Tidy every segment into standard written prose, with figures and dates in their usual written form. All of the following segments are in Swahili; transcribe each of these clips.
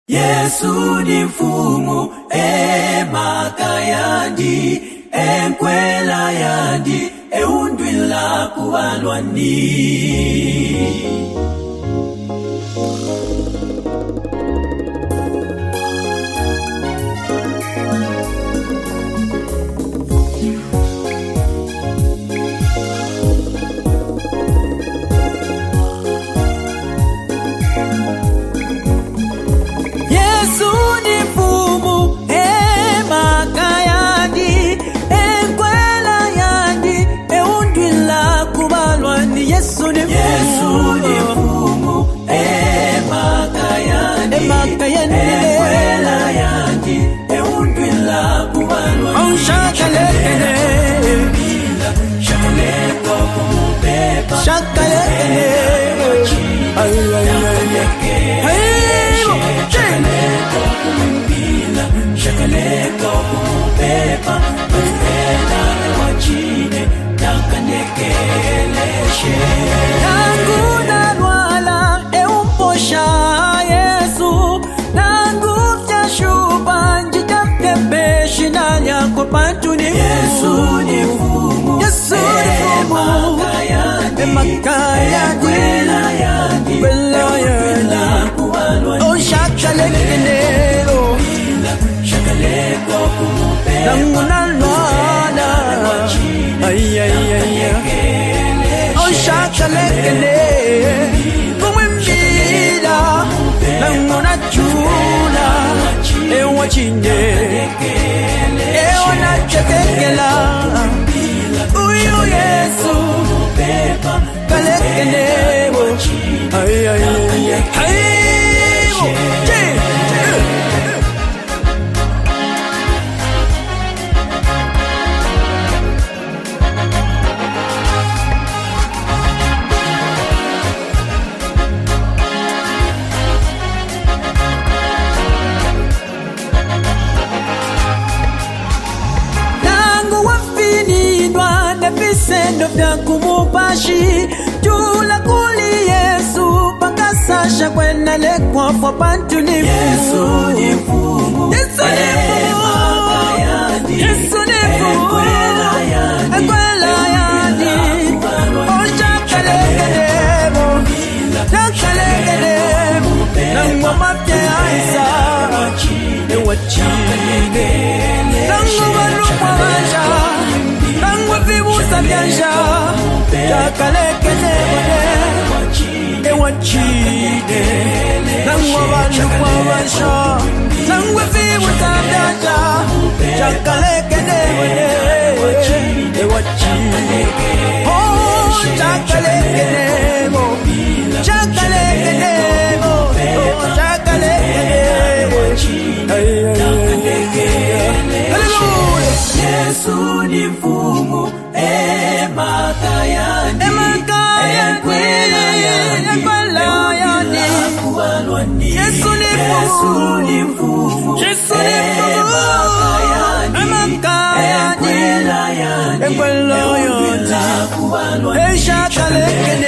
Yesu ni mfumu makayandi enkwela yandi undwila kubalwani. Yesu ni mfumu makayandi enkwela yandi undwila kubalwani. Shakalekene shakaleko kumubeba shakalekene shakaleko kumubila shakaleko kumubeba mpela wachine nakanekeleshe. Nangu nalwala umposha Yesu nangu vyashuba njitaftepeshi nanyako pantuni. Yesu ni mfumu makayandi enkwela yandi undwila kubalwani. Shakalekene shakaleko kumubeba nangu nalwala shakalekene kumwembila nangu nachula ewachinde ewanachekekela uyu Yesu kalekene visendo vya kumupashi tula kuli Yesu pakasasha kwena lekwa fwa pantu ni Yesu ni mfumu makayandi enkwela yandi shakalekelemo nangwa mapya yaisa ewachine nangwa walukwa washa nangwa vibusa vyasha shakalekele ewachine nangwa walukwa washa nangwa vibusa vyasha shakalekele ewachine oh shakalekelemo shakalekelemo shakalekelemo Yesu ni mfumu makayandi enkwela yandi kubalwani. Yesu ni mfumu makayandi enkwela yandi kubalwani. shakalekele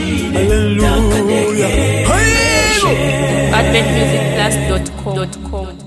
AdventMusicClass.com